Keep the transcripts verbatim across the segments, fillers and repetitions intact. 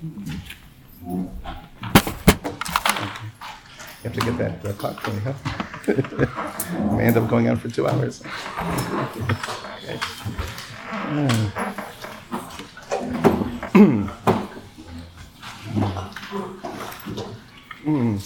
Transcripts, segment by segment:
You have to get that, that clock for me, huh? We may end up going on for two hours. Okay. Mm. Mm.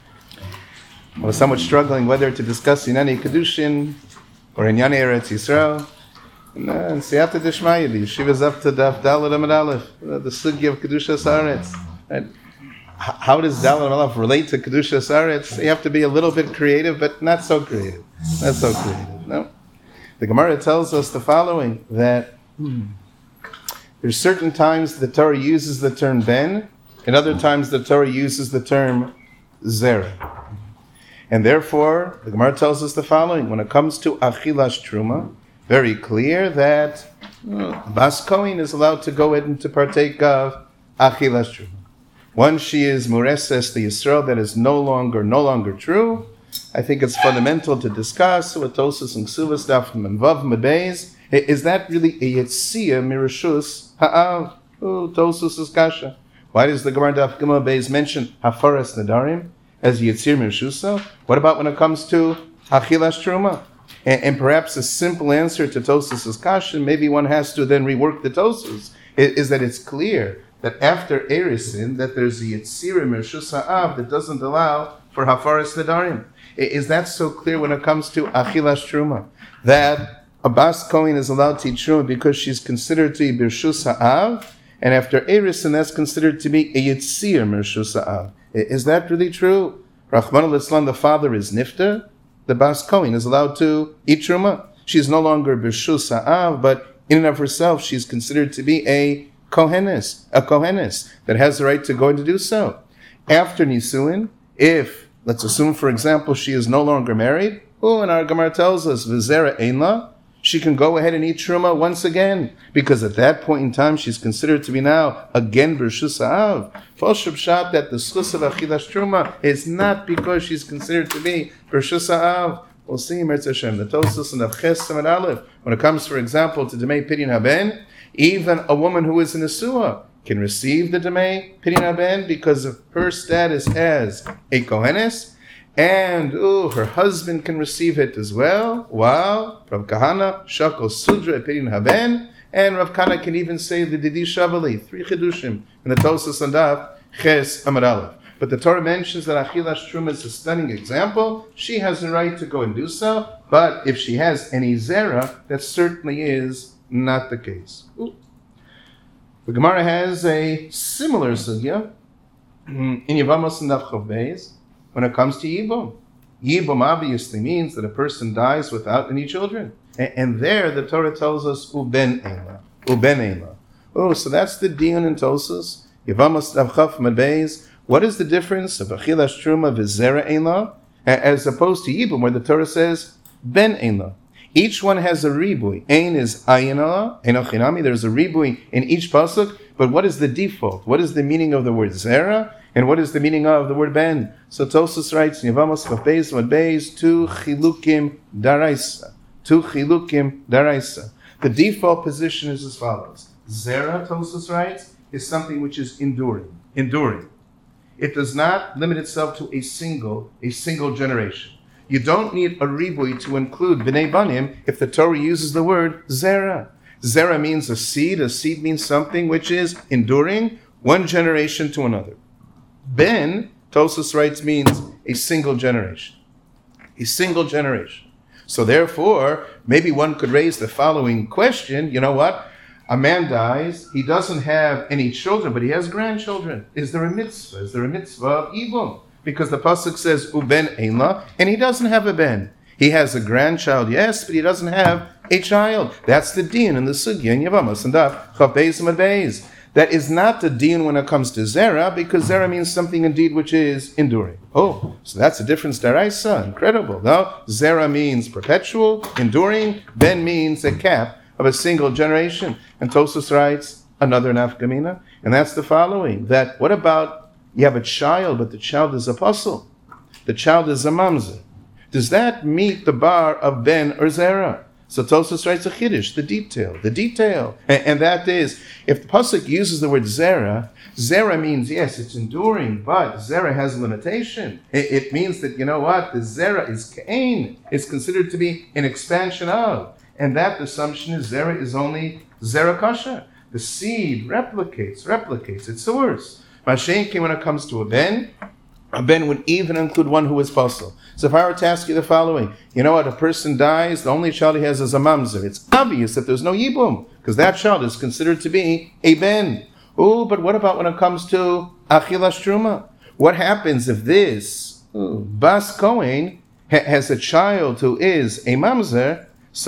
I was somewhat struggling whether to discuss Inani Kedushin or Inani Eretz Yisrael. And Siyata Dishmaya, the yeshiva is up to Daf Daled Amud Aleph, the Sugi of Kedushas Haaretz. Right? How does Daled Amud Aleph relate to Kedushas Haaretz? You have to be a little bit creative, but not so creative. Not so creative, no? The Gemara tells us the following, that hmm, there's certain times the Torah uses the term ben, and other times the Torah uses the term zera. And therefore, the Gemara tells us the following, when it comes to Achilas Truma, very clear that well, Bas Kohen is allowed to go ahead and to partake of Achilas Truma. Once she is Mureses the Yisrael, that is no longer, no longer true. I think it's fundamental to discuss with Tosas and Ksuvas, Daf and Vav Mebeis. Is that really a Yetzia Mirashus Ha'av? Oh, Tosas is Kasha. Why does the Gemara Daf Gimel Beis mention Hafaras Nadarim as Yetzir Mirshusa? What about when it comes to Achilas Truma? And, and perhaps a simple answer to Tosas' kasha, maybe one has to then rework the Tosas, is, is that it's clear that after Erisin, that there's a Yetzir Mirshusa Av that doesn't allow for Hafaras Nadarim. Is that so clear when it comes to Achilas Truma? That a Bas Kohen is allowed to eat Truma because she's considered to be Birshus Ha'av, and after Erisin, that's considered to be a Yetzir Birshus Ha'av. Is that really true? Rachmana litzlan, the father is Nifter, the Bas Kohen is allowed to eat Truma. She's no longer Birshus Ha'av, but in and of herself, she's considered to be a Kohenes, a Kohenes, that has the right to go and to do so. After Nisuin, if, let's assume, for example, she is no longer married, oh, and our Gemara tells us, V'zera Einla, she can go ahead and eat Truma once again, because at that point in time, she's considered to be now again Birshus Ha'av. Foshab Shat, that the Schus of Achilas Truma is not because she's considered to be Birshus Ha'av. We'll see, Mertz Hashem, the Tosas and the Ches Samad Aleph. When it comes, for example, to Demei Pidin Haben, even a woman who is in a Suah can receive the Demei Pidin Haben because of her status as a Kohenes, and ooh, her husband can receive it as well. Wow. Rav Kahana, Shakol Sudra, Pidin Haben, and Rav Kahana can even say the Didi Shavali, three Chidushim, in the Tosas and Daf, Ches Amud Aleph. But the Torah mentions that Achilas Truma is a stunning example. She has the right to go and do so, but if she has any Zera, that certainly is not the case. Ooh. The Gemara has a similar sugya in Yevamos and Daf Chav Beis. When it comes to Yibum, Yibum obviously means that a person dies without any children. And, and there the Torah tells us, Uben Eila, Uben Eila. Oh, so that's the Dion in Tosas. Yevamos Davchaf Mebeis. What is the difference of Achilas Truma V'zera Eila as opposed to Yibum, where the Torah says, Ben Eila? Each one has a ribui. Ein is ayinah, enochinami. There's a ribui in each pasuk. But what is the default? What is the meaning of the word zera? And what is the meaning of the word ben? So Tosas writes, Yevamos Chav Beis Amud Beis, tu chilukim daraisa. Tu chilukim daraisa. The default position is as follows. Zera, Tosas writes, is something which is enduring. Enduring. It does not limit itself to a single, a single generation. You don't need a ribui to include b'nei banim if the Torah uses the word zera. Zera means a seed. A seed means something which is enduring one generation to another. Ben, Tosas writes, means a single generation. A single generation. So therefore, maybe one could raise the following question. You know what? A man dies, he doesn't have any children, but he has grandchildren. Is there a mitzvah? Is there a mitzvah of Ibum? Because the pasuk says, Uben Einla, and he doesn't have a ben. He has a grandchild, yes, but he doesn't have a child. That's the din in the sugya in Yevamos and Daf Chav Beis Amud Beis. That is not the din when it comes to zera, because zera means something indeed which is enduring. Oh, so that's a difference daraisa. Incredible. No, zera means perpetual, enduring. Ben means a cap of a single generation. And Tosas writes another nafkamina, and that's the following: that what about you have a child, but the child is a puzzle, the child is a mamzer? Does that meet the bar of ben or zera? So Tosfos writes a chiddush, the detail, the detail. And, and that is, if the pasuk uses the word zera, zera means, yes, it's enduring, but zera has a limitation. It, it means that, you know what, the zera is kain. It's considered to be an expansion of. And that assumption is zera is only zera kasha. The seed replicates, replicates, it soars. Mashenki, when it comes to a ben, a ben would even include one who is puzzle. So if I were to ask you the following, you know what, a person dies, the only child he has is a mamzer. It's obvious that there's no yibum, because that child is considered to be a ben. Oh, but what about when it comes to achilas truma? What happens if this ooh, bas kohen ha- has a child who is a mamzer?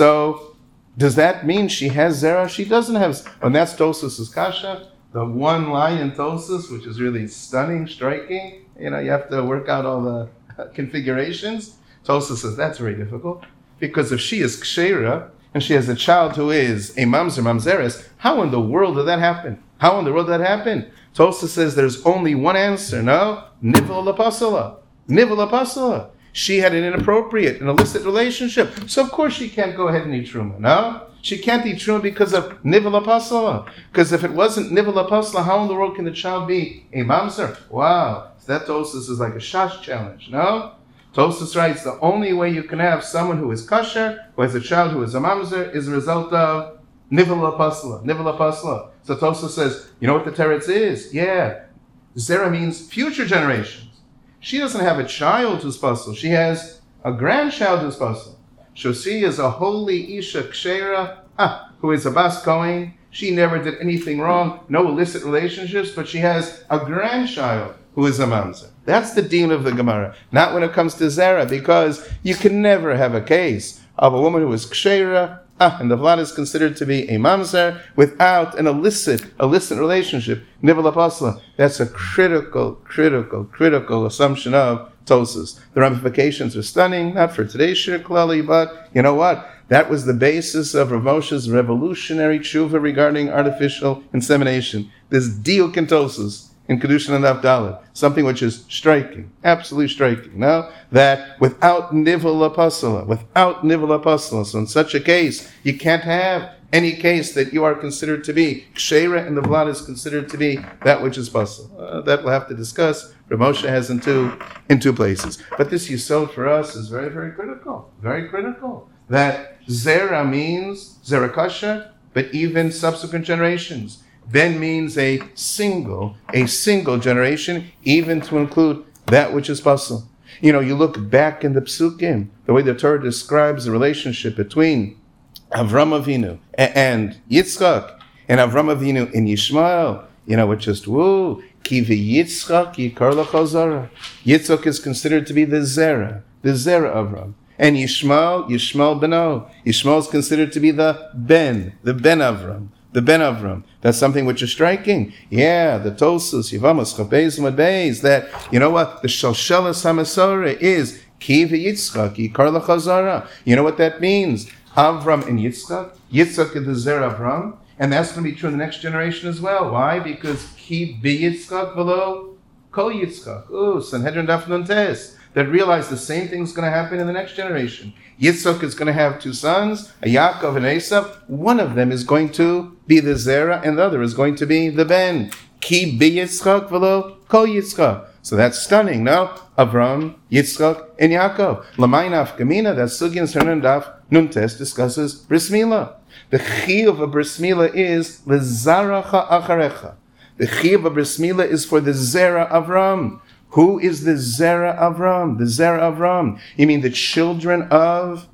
So does that mean she has zera? She doesn't have, and that's Tosfos' kasha. The one line in Tosfos, which is really stunning, striking. You know, you have to work out all the configurations. Tosfos says that's very difficult, because if she is kshera and she has a child who is a mamzer, mamzeres, how in the world did that happen? How in the world did that happen? Tosfos says there's only one answer. No, nivel lapasala, nivel lapasala. She had an inappropriate, an illicit relationship, so of course she can't go ahead and eat truma. No, she can't eat truma because of nivel lapasala. Because if it wasn't nivel lapasala, how in the world can the child be a mamzer? Wow. That Tosfos is like a shash challenge, no? Tosfos writes the only way you can have someone who is kosher, who has a child who is a mamzer, is a result of nivel lapasla, nivel lapasla. So Tosfos says, you know what the teretz is? Yeah, zera means future generations. She doesn't have a child who's pasal. She has a grandchild who's pasal. Shosi is a holy isha kshera, ah, who is a bas kohen. She never did anything wrong, no illicit relationships, but she has a grandchild who is a mamzer. That's the deal of the Gemara. Not when it comes to zera, because you can never have a case of a woman who is kshera, ah, and the vlad is considered to be a mamzer without an illicit, illicit relationship. Nivel apasla. That's a critical, critical, critical assumption of Tosfos. The ramifications are stunning, not for today's shir klali, but you know what? That was the basis of Rav Moshe's revolutionary tshuva regarding artificial insemination. This diuk in Tosfos, in Kedushin and Avdalit, something which is striking, absolutely striking. Now, that without nivel apasala, without nivel apasala, so in such a case, you can't have any case that you are considered to be kshera and the vlad is considered to be that which is pasal. Uh, that we'll have to discuss. Rav Moshe has in two, in two places. But this yisod for us is very, very critical, very critical. That zera means zera kasha, but even subsequent generations. Ben means a single, a single generation, even to include that which is possible. You know, you look back in the Psukim, the way the Torah describes the relationship between Avram Avinu and Yitzchak, and Avram Avinu and Yishmael, you know, it's just, woo, ki v'Yitzchak yikar l'chol zara. Yitzchak is considered to be the Zera, the Zera Avram. And Yishmael, Yishmael beno. Yishmael is considered to be the Ben, the Ben Avram. The Ben Avram. That's something which is striking. Yeah, the Tosfos, Yevamos, Chabez, Madbeis, that, you know what, the Shalshelas HaMasora is Ki v'Yitzchak, Yikar l'chazara. You know what that means? Avram and Yitzchak. Yitzchak is the Zer Avram. And that's going to be true in the next generation as well. Why? Because Ki v'Yitzchak v'lo Kol Yitzchak. Oh, Sanhedrin Daf Nun Tes. That realize the same thing's going to happen in the next generation. Yitzchak is going to have two sons, a Yaakov and Esav. One of them is going to be the Zera, and the other is going to be the Ben. Ki bi Yitzchak v'lo kol Yitzchak. So that's stunning. Now, Avram, Yitzchak, and Yaakov. L'mayna afkamina, that Sugyan Sernan Daf Nuntes discusses Bris Milah. The chi of a Bris Milah is l'zaracha acharecha. The chi of a Bris Milah is for the Zera Avram. Who is the Zera Avram? The Zera Avram. You mean the children of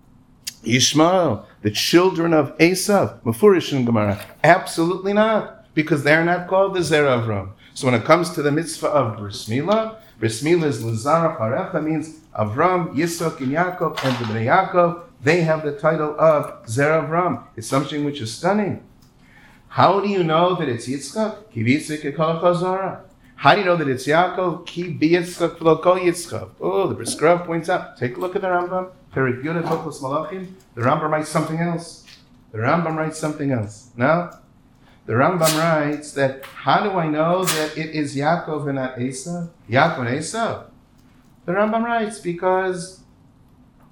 Ishmael, the children of Esav? Mefurish in Gemara. Absolutely not, because they're not called the Zera Avram. So when it comes to the mitzvah of Bris Milah, Bris Milah is L'zara Parecha, means Avram, Yitzchak, and Yaakov, and the Bnei Yaakov, they have the title of Zera Avram. It's something which is stunning. How do you know that it's Yitzchak? Ki v'Yitzchak yikol l'chazara. How do you know that it's Yaakov? Ki b'Yitzchak v'lo kol Yitzchak. Oh, the Brisker Rav points out. Take a look at the Rambam. Very good at Hilchos Malachim. The Rambam writes something else. The Rambam writes something else. No? The Rambam writes that, how do I know that it is Yaakov and not Esav? Yaakov and Esav. The Rambam writes, because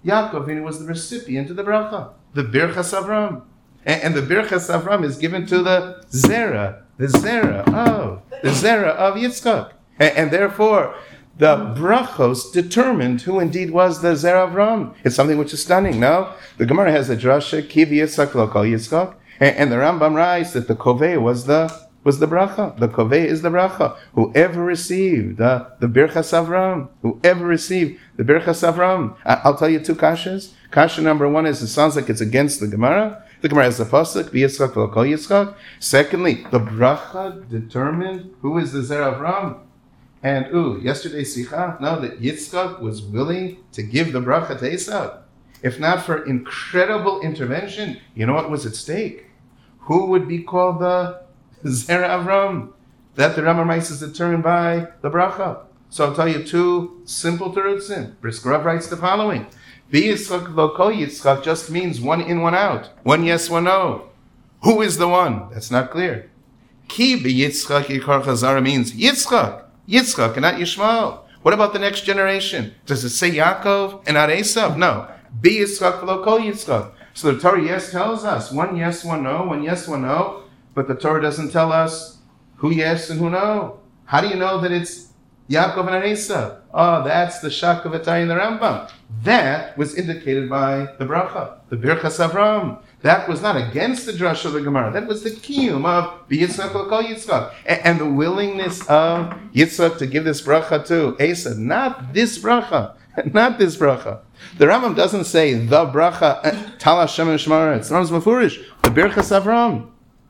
Yaakov Avinu was the recipient of the bracha, the Birchas Avram. And, and the Birchas Avram is given to the Zera, the Zera of, the Zera of Yitzchak. And, and therefore, the brachos determined who indeed was the Zera Avram. It's something which is stunning, no? The Gemara has a drasha, Ki v'Yitzchak lo kol Yitzchak. And, and the Rambam writes that the Kovei was the was the bracha. The Kovei is the bracha. Whoever received the, the Birchas Avram, whoever received the Birchas Avram. I, I'll tell you two kashas. Kasha number one is, it sounds like it's against the Gemara. The Gemara has the pasuk, v'Yitzchak lo kol Yitzchak. Secondly, the bracha determined who is the Zera Avram. And, ooh, yesterday's Sikha, no, that Yitzchak was willing to give the bracha to Esav. If not for incredible intervention, you know what was at stake? Who would be called the Zera Avram? That the Rambam writes is determined by the bracha. So I'll tell you two simple terutzim. Brisker Rav writes the following. V'Yitzchak lo kol Yitzchak just means one in, one out. One yes, one no. Who is the one? That's not clear. Ki b'Yitzchak yikar chazara means Yitzchak. Yitzchak and not Yishmael. What about the next generation? Does it say Yaakov and not Esav? No. Be Yitzchak lo kol Yitzchak. So the Torah yes tells us one yes, one no, one yes, one no. But the Torah doesn't tell us who yes and who no. How do you know that it's Yaakov and not Esav? Oh, that's the Shak of Atay in the Rambam. That was indicated by the bracha, the Birchas Avram. That was not against the drush of the Gemara. That was the kiyum of Yitzchak lo kol Yitzchak. And the willingness of Yitzchak to give this bracha to Esav. Not this bracha. Not this bracha. The Rambam doesn't say the bracha, Tal Hashem and Shmaretz. The Rambam's mafurish. The Birchas Avram.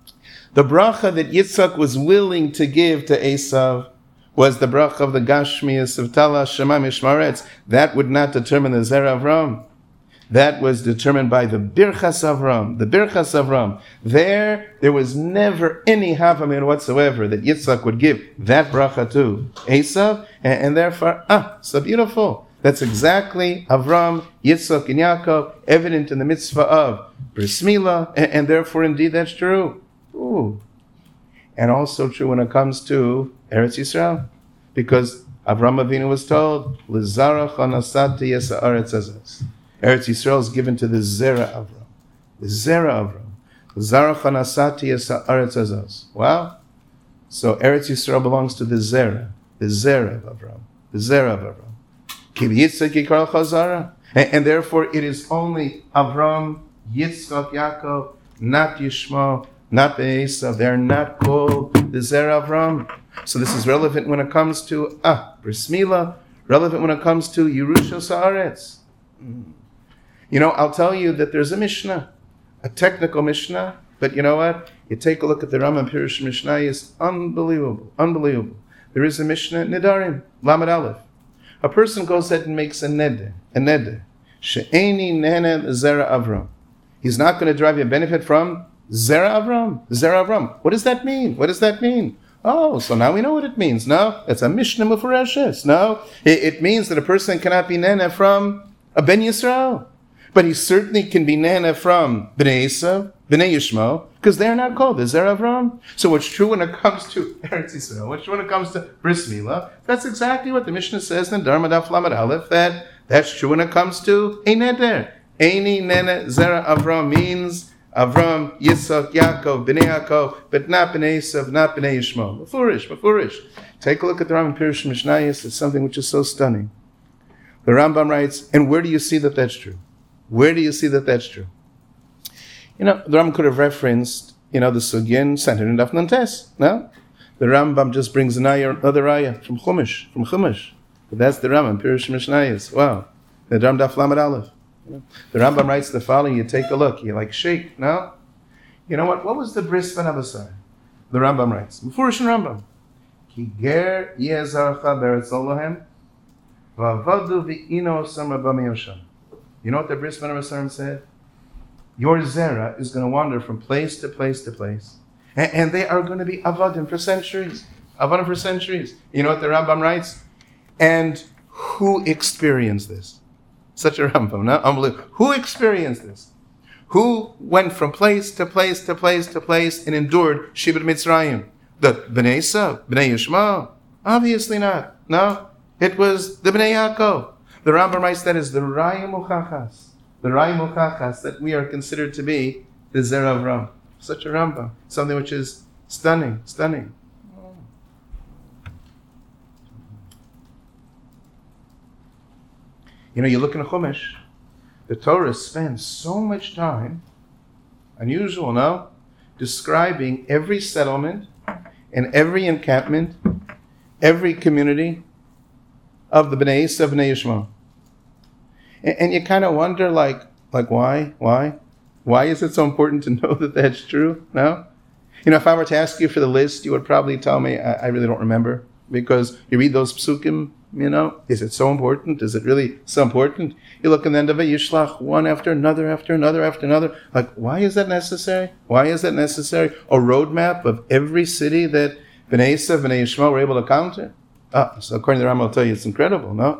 The bracha that Yitzchak was willing to give to Esav was the bracha of the Gashmias of Tal Hashem and Shmaretz. That would not determine the Zera Avram. That was determined by the Birchas Avram, the Birchas Avram. There, there was never any havamin whatsoever that Yitzchak would give that bracha to Esav, and, and therefore, ah, so beautiful. That's exactly Avram, Yitzchak, and Yaakov, evident in the mitzvah of Bris Milah, and, and therefore, indeed, that's true. Ooh. And also true when it comes to Eretz Yisrael, because Avram Avinu was told, L'zarach anasati yesa Eretz Azaz. Eretz Yisrael is given to the Zera Avram. The Zera Avram. Zara chanasati yesa Eretz Azaz. Wow. So Eretz Yisrael belongs to the Zera. The Zera of Avram. The Zera of Avram. Ki Yitzchak yikar chazara. And therefore it is only Avram, Yitzchak, Yaakov, not Yishmael, not Esav. They're not called the Zera Avram. So this is relevant when it comes to ah, Bris Milah, relevant when it comes to Yerushas Haaretz. You know, I'll tell you that there's a Mishnah, a technical Mishnah, but you know what? You take a look at the Rambam Pirush Mishnah, it's unbelievable, unbelievable. There is a Mishnah, Nedarim, Lamed Aleph. A person goes ahead and makes a neder, a neder. She'eni nene Zera Avram. He's not going to derive a benefit from Zera Avram, Zera Avram. What does that mean? What does that mean? Oh, so now we know what it means. No, it's a Mishnah Mufareshes. No, it, it means that a person cannot be nene from a Ben Yisrael. But he certainly can be nana from Bnei Esav, Bnei Yishmael, because they are not called the Zera Avram. So what's true when it comes to Eretz Yisrael, what's true when it comes to Bris Milah, that's exactly what the Mishnah says in Dharma Daf Lamed Aleph, that that's true when it comes to a neder. Eini nene Zera Avram means Avram, Yitzchak, Yaakov, Bnei Yaakov, but not Bnei Esav, not Bnei Yishmael. Mefurish, Mefurish. Take a look at the Rambam Pirush Mishnayos. It's something which is so stunning. The Rambam writes, and where do you see that that's true? Where do you see that that's true? You know, the Rambam could have referenced, you know, the Sugyan centered in Daf Nantes. No? The Rambam just brings another raya from Chumash, from Chumash. But that's the Rambam, Pirush Mishnayos. Wow. The Dharma Daf Lamed Aleph. You know? The Rambam writes the following, you take a look, you like shake, no? You know what? What was the bris van Abasai? The Rambam writes, Mefurish Rambam, Ki ger yezarcha beretz Elohem, v'avadu v'ino samra b'miyosham. You know what the Bris Ben Abasarim said? Your Zera is going to wander from place to place to place. And, and they are going to be Avadim for centuries. Avadim for centuries. You know what the Rambam writes? And who experienced this? Such a Rambam, no? Unbelievable. Who experienced this? Who went from place to place to place to place and endured Shibud Mitzrayim? The Bnei Esav, Bnei Yishmael? Obviously not. No. It was the Bnei Yaakov. The Rambam writes that is the Raya Muchachas. The Raya Muchachas that we are considered to be the Zera Avram. Such a Rambam. Something which is stunning, stunning. You know, you look in the Chumash, the Torah spends so much time, unusual, no? Describing every settlement and every encampment, every community of the Bnei Esav, Bnei Yishmael. And, and you kind of wonder, like, like why? Why? Why is it so important to know that that's true? No? You know, if I were to ask you for the list, you would probably tell me, I, I really don't remember. Because you read those psukim, you know, is it so important? Is it really so important? You look in the end of it, Yishlach, one after another, after another, after another. Like, why is that necessary? Why is that necessary? A roadmap of every city that Bnei Esav, Bnei Yishmael were able to conquer? Ah, so according to the Rambam, I'll tell you, it's incredible, no?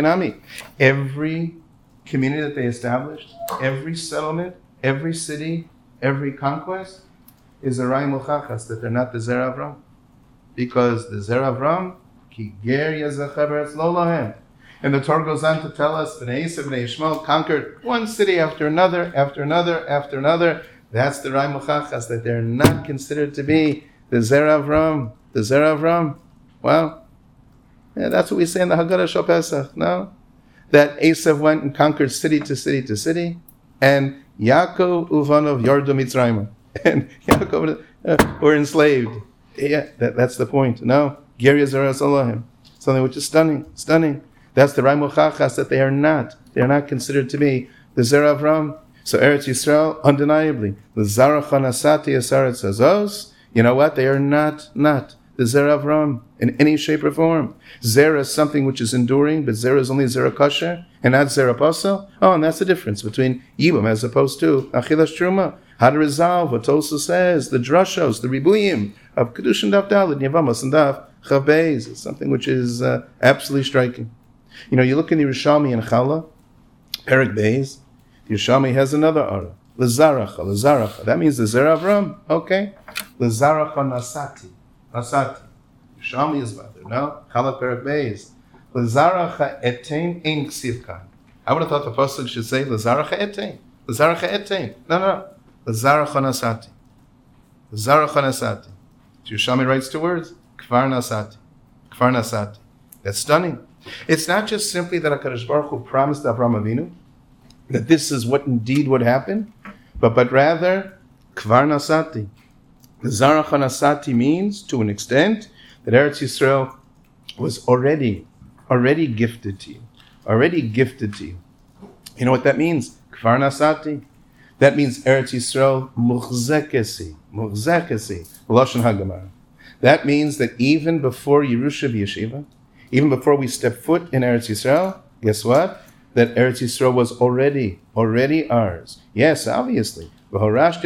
Every community that they established, every settlement, every city, every conquest is a Raya Muchachas, that they're not the Zera Avram. Because the Zera Avram, Ki ger yazacher beretz lo lahem. And the Torah goes on to tell us, Bnei Esav, Bnei Yishmael conquered one city after another, after another, after another. That's the Raya Muchachas, that they're not considered to be the Zera Avram. The Zera Avram. Wow. Yeah, that's what we say in the Haggadah Shal Pesach, no? That Esav went and conquered city to city to city, and Yaakov Uvanov Yordu Mitzrayim. And Yaakov uh, were enslaved. Yeah, that, that's the point. No? Ger Yazaras Elohim. Something which is stunning, stunning. That's the Raya Muchachas, that they are not. They are not considered to be the Zera Avram. So Eretz Yisrael, undeniably, the Zara Chanasati Asaretz Azos, you know what? They are not, not the Zera Avram in any shape or form. Zera is something which is enduring, but Zera is only Zera Kosher and not Zera Pasel. Oh, and that's the difference between Yibam as opposed to Achilas Truma. How to resolve what Tosa says, the drashos, the ribuyim of Kedushin Daf Daled, Yevamos and Daf Chav Beis. It's something which is uh, absolutely striking. You know, you look in the Yerushalmi and Chala, Perik Beis, the Yerushalmi has another ara, Lazaracha, Lazaracha. That means the Zera Avram. Okay. Lazaracha Nasati. Nasati. Yerushalmi is about there. No? Chala Perik Beis. Lazaracha Etein Ein Ksivkan. I would have thought the apostle should say Lazaracha Etein. Lazaracha Etein. No, no, no. Lazaracha Nasati. Lazaracha Nasati. Yerushalmi writes two words. Kfar Nasati. Kfar Nasati. That's stunning. It's not just simply that HaKadosh Baruch Hu promised Avraham Avinu that this is what indeed would happen, but, but rather, Kvar Nasati. Lazaracha Nasati means, to an extent, that Eretz Yisrael was already, already gifted to you. Already gifted to you. You know what that means? Kvar Nasati. That means Eretz Yisrael muchzekesi. Muchzekesi. Lashon HaGemara. That means that even before Yerusha Yeshiva, even before we step foot in Eretz Yisrael, guess what? That Eretz Yisrael was already, already ours. Yes, obviously. But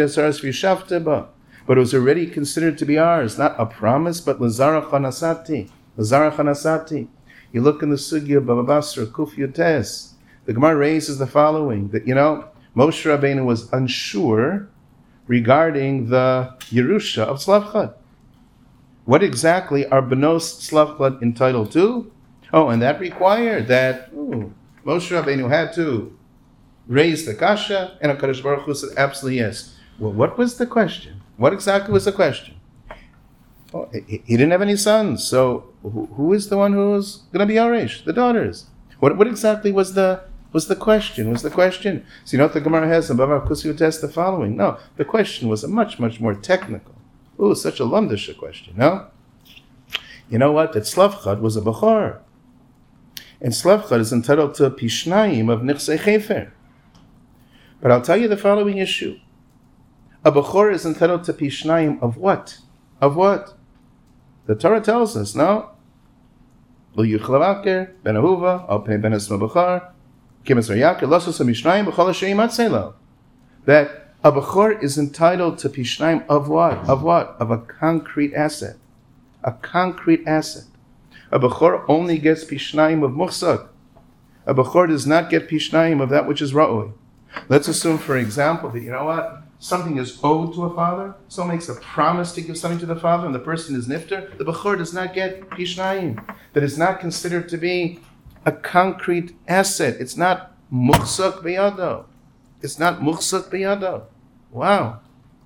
it was already considered to be ours. Not a promise, but Lazaracha Nasati. Lazaracha Nasati. You look in the Sugya Baba Basra, Kuf Yotes. The Gemara raises the following, that, you know, Moshe Rabbeinu was unsure regarding the Yerusha of Slavchad. What exactly are Benos Slavchad entitled to? Oh, and that required that ooh, Moshe Rabbeinu had to raise the kasha, and HaKadosh Baruch Hu said, absolutely yes. Well, what was the question? What exactly was the question? Oh, he, he didn't have any sons, so who, who is the one who was going to be Arish? The daughters. What what exactly was the was the question? Was the question? So you know what the Gemara has in Bava Kusi test the following? No, the question was a much, much more technical. Oh, such a lumdisha question, no? You know what? That Slavchad was a Bechor. And Slavchad is entitled to Pishnayim of Nichsei Chefer. But I'll tell you the following issue. A Bechor is entitled to Pishnayim of what? Of what? The Torah tells us, no? Lo Yuchlavaker, Ben Ahuva, Al Pei Ben Esma Bechar, Kimis Rayaker, Lasos HaMishnayim, B'chol HaSheim Atzelo. That a Bechor is entitled to Pishnayim of what? Of what? Of a concrete asset. A concrete asset. A Bechor only gets Pishnayim of Muchsak. A Bechor does not get Pishnayim of that which is Ra'oi. Let's assume, for example, that, you know what? Something is owed to a father. Someone makes a promise to give something to the father, and the person is nifter. The Bechor does not get Pishnayim. That is not considered to be a concrete asset. It's not muchzak biyado. It's not muchzak biyado. Wow.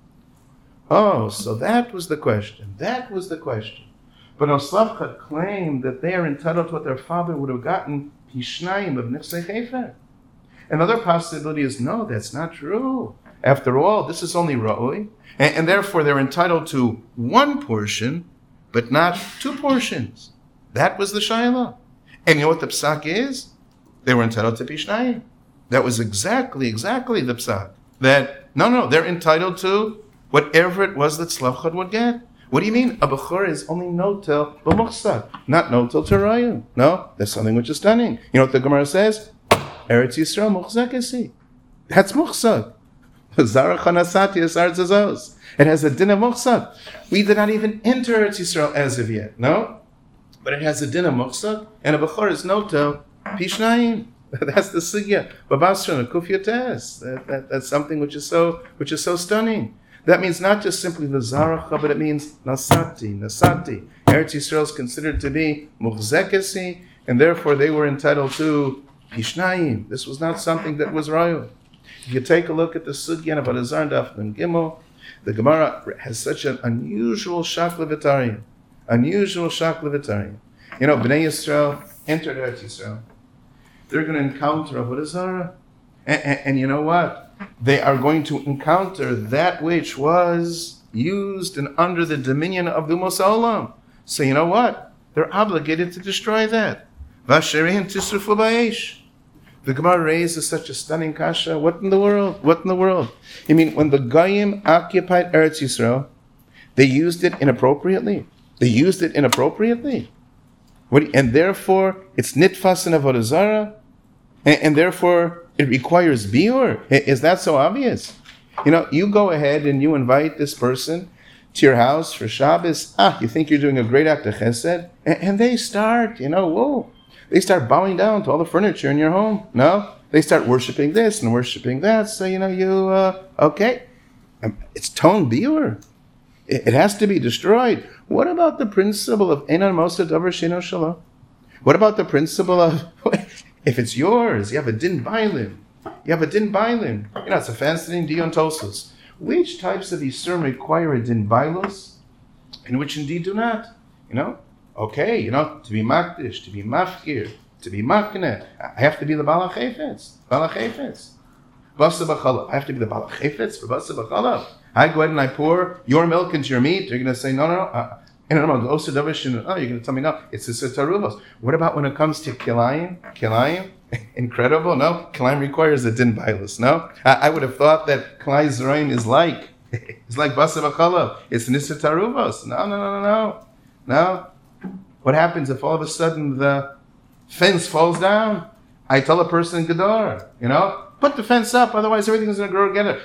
Oh, so that was the question. That was the question. But Oslavcha claimed that they are entitled to what their father would have gotten pishnayim of nichsei chefer. Another possibility is, no, that's not true. After all, this is only ra'oi, and, and therefore they're entitled to one portion, but not two portions. That was the shayla. And you know what the psak is? They were entitled to pishnayim. That was exactly, exactly the psak. That, no, no, they're entitled to whatever it was that Slavchad would get. What do you mean? A bechor is only notel b'muchsak, not notel terayim. No, that's something which is stunning. You know what the Gemara says? Eretz Yisrael muchzakesi. That's muchzak. Zara chanasati asar zazos. It has a din of muchzak. We did not even enter Eretz Yisrael as of yet. No, but it has a din of muchzak, and a bechor is notel pishnayim. That's the sugya. Babasra kufyates. That, that that's something which is so which is so stunning. That means not just simply the zaracha, but it means nasati, nasati. Eretz Yisrael is considered to be muchzekesi, and therefore they were entitled to pishnayim. This was not something that was royal. If you take a look at the sugya of Adazar Daf and Gimel, the Gemara has such an unusual shaklavitarian, unusual shaklavitarian. You know, Bnei Yisrael entered Eretz Yisrael. They're going to encounter Avodah Zarah, and, and, and you know what? They are going to encounter that which was used and under the dominion of the Umos Olam. So you know what? They're obligated to destroy that. Vasherein tisrufu ba'esh. The Gemara raises such a stunning kasha. What in the world? What in the world? You mean when the Goyim occupied Eretz Yisrael, they used it inappropriately? They used it inappropriately? What, and therefore, it's nitfas and avodah zarah? And, and therefore, it requires biur? Is that so obvious? You know, you go ahead and you invite this person to your house for Shabbos. Ah, you think you're doing a great act of chesed? And, and they start, you know, whoa. They start bowing down to all the furniture in your home. No? They start worshiping this and worshiping that. So, you know, you, uh, okay. It's tone biur. It, it has to be destroyed. What about the principle of Einan Mosa Davar Sheino Shalom? What about the principle of, if it's yours, you have a din bailim. You have a din bailim. You know, it's a fascinating dion tosos. Which types of Yisurim require a din bailos, and which indeed do not? You know? Okay, you know, to be makdish, to be mafkir, to be makne, I have to be the Bala Chayfetz. Bala Chayfetz. Basa b'chalav. I have to be the Bala Chayfetz for Basa b'chalav. I go ahead and I pour your milk into your meat. You're going to say, no, no, no. Uh, no, no, no. Oh, you're going to tell me, no. It's a taruvos. What about when it comes to kilayim? Kilayim? Incredible. No. Kilayim requires a din bailis. No. I, I would have thought that kilay zerain is like, it's like basa b'chalav. It's nisa taruvos. No, no, no, no, no. No. What happens if all of a sudden the fence falls down? I tell a person in Gedor, you know, put the fence up, otherwise everything's going to grow together.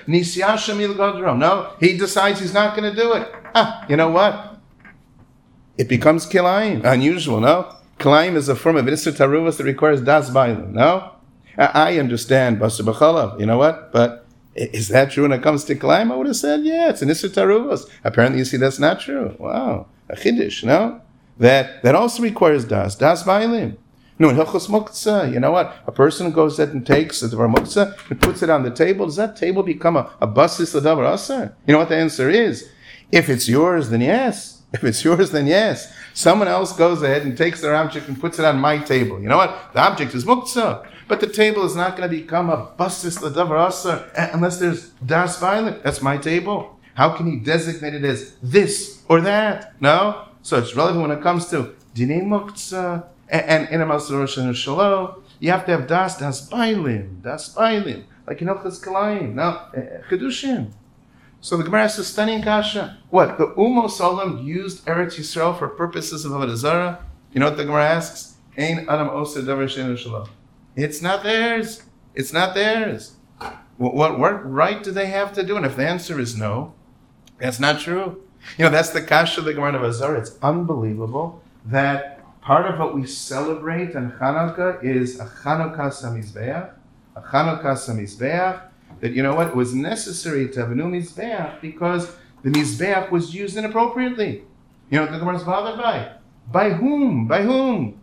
No, he decides he's not going to do it. Ah, you know what? It becomes kilayim. Unusual, no? Kilayim is a form of Isser Taruvos that requires das bailim, no? I understand, Basa b'chalav, you know what? But is that true when it comes to kilayim? I would have said, yeah, it's an Isser Taruvos. Apparently you see that's not true. Wow, a chiddush, no? That that also requires das, das bailim. No, in Hilchos Muktzah, you know what? A person goes ahead and takes the Dvar Muktzah and puts it on the table. Does that table become a, a basis of Davar Asar? You know what the answer is? If it's yours, then yes. If it's yours, then yes. Someone else goes ahead and takes their object and puts it on my table. You know what? The object is Muktzah. But the table is not going to become a basis of Davar Asar unless there's Das Violet. That's my table. How can he designate it as this or that? No? So it's relevant when it comes to Dinei Muktzah and Enamas Rosh Hashanah. You have to have Das, Das Bailim, Das Bailim, like in Hilchos Kilayim, now Chedushim. So the Gemara says, stunning kasha. What? The Umos Olam used Eretz Yisrael for purposes of Avodah Zarah? You know what the Gemara asks? Ein Adam Oser Davar Sheino Shalom. It's not theirs. It's not theirs. What, what, what right do they have to do? And if the answer is no, that's not true. You know, that's the kasha of the Gemara of Azar. It's unbelievable that part of what we celebrate on Hanukkah is a Hanukkah Samizbeach, a Hanukkah Samizbeach, that, you know what, it was necessary to have a new Mizbeach because the Mizbeach was used inappropriately. You know what the Gemara is bothered by? By whom? By whom?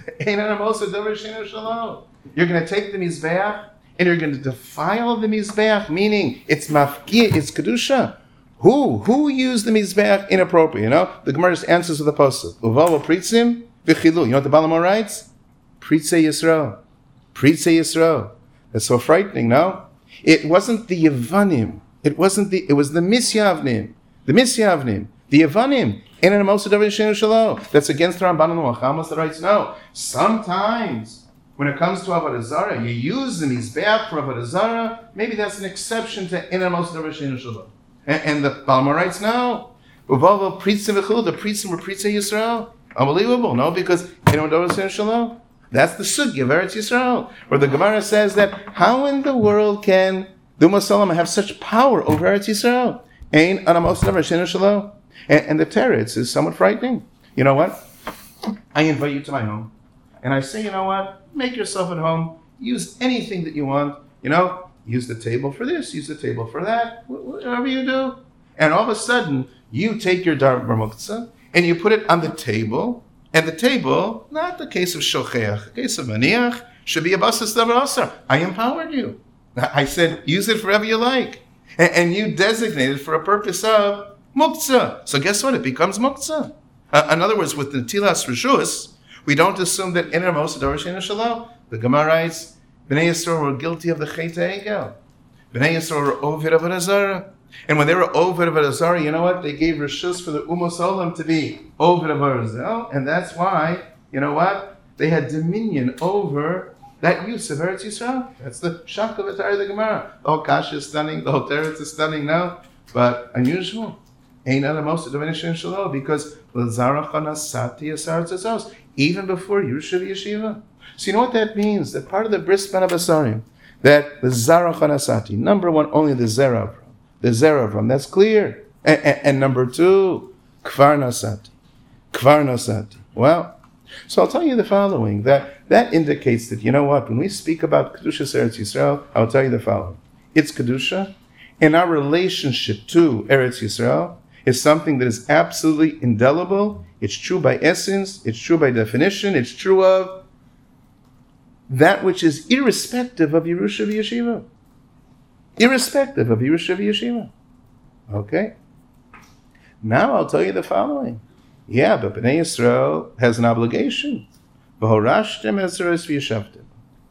You're going to take the Mizbeach and you're going to defile the Mizbeach, meaning it's mafkia, it's Kedusha. Who? Who used the Mizbeach inappropriately? You know, the Gemara just answers with the Pasuk. Uvava pritzim v'chilu. You know what the Balamor writes? Pritzei Yisrael. Pritzei Yisrael. That's so frightening, no? It wasn't the Yevanim. It wasn't the, it was the Misyavnim. The Misyavnim. The Yevanim. That's against the Ramban and the Muhammad that writes, no. Sometimes, when it comes to Avodah Zarah, you use the Mizbeach for Avodah Zarah, maybe that's an exception to Eina Moshe Davar Sheinu Shalom. And, and the Balamor writes, no. Uvava Pritzim V'chulu, the Pritzim were Pritzei Yisrael. Unbelievable, no? Because Eina Davar Sheinu Shalom. That's the Sugya of Eretz Yisrael, where the Gemara says that how in the world can the Ummah have such power over Eretz Yisrael? Ein Anamos Davar Sheinu Shalom. And the teretz is somewhat frightening. You know what? I invite you to my home, and I say, you know what? Make yourself at home. Use anything that you want. You know, use the table for this, use the table for that, whatever you do. And all of a sudden, you take your dar bar-muktzah and you put it on the table. And the table, not the case of shocheach, the case of maniach, should be a basas davar asar. I empowered you. I said, use it forever you like. And, and you designated for a purpose of muktzah. So guess what? It becomes muktzah. Uh, in other words, with the Tilas Rishus, we don't assume that in our most Davar Sheinu Shalom. The Gemara writes, Bnei Yisrael were guilty of the Chet HaEgel. Bnei Yisrael were Ovid of Avodah Zarah. And when they were Ovid of Avodah Zarah, you know what? They gave Rishus for the Umos Olam to be Ovid of Avodah Zarah. And that's why, you know what? They had dominion over that use of Eretz Yisrael. That's the Shach of the Gemara. The whole Kasha is stunning. The whole Teretz is stunning now. But unusual. Ain't other most of the Shalom because even before Yerusha Yeshiva. So you know what that means? That part of the Bris Ben Abasarim, that the Zara Chanasati, number one, only the Zera from, the Zera from, that's clear. And, and, and number two, Kvar Nasati, Kvar Nasati. Well, so I'll tell you the following, that that indicates that, you know what, when we speak about Kedusha Eretz Yisrael, I'll tell you the following. It's Kedusha, and our relationship to Eretz Yisrael is something that is absolutely indelible. It's true by essence. It's true by definition. It's true of that which is irrespective of Yerusha v'Yeshiva. Irrespective of Yerusha v'Yeshiva. Okay? Now I'll tell you the following. Yeah, but Bnei Yisrael has an obligation. V'horashtem ezeres v'yeshavtem.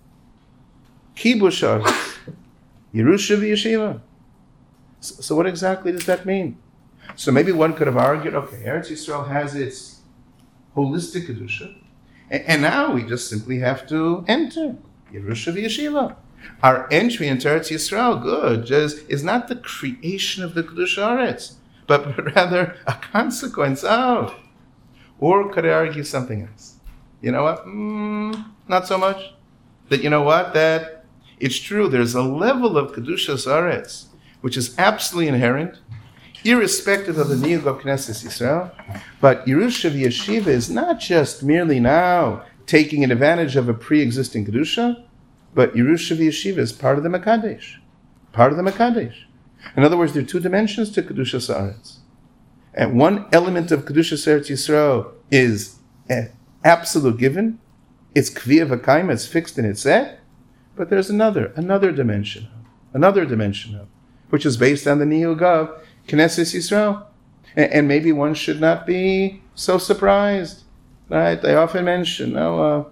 Kibush aretz. Yerusha v'Yeshiva. So, so what exactly does that mean? So maybe one could have argued, okay, Eretz Yisrael has its holistic Kedusha, and, and now we just simply have to enter Yerusha v'Yeshiva. Our entry into Eretz Yisrael, good, just, is not the creation of the Kedusha Aretz, but rather a consequence of. Or could I argue something else? You know what? Mm, not so much. That, you know what? That it's true, there's a level of Kedusha Aretz which is absolutely inherent, irrespective of the niyug of Knesset Yisrael. But Yerusha v'Yeshiva is not just merely now taking advantage of a pre-existing Kedusha, but Yerusha v'Yeshiva is part of the Mekadesh. Part of the Mekadesh. In other words, there are two dimensions to Kedusha Sa'aretz. And one element of Kedusha Sa'aretz Yisrael is an absolute given. It's Kviyah v'Kaima, it's fixed and it's set. But there's another, another dimension, another dimension of, which is based on the niyug of Knesset Yisrael. And, and maybe one should not be so surprised. Right? I often mention, no, uh,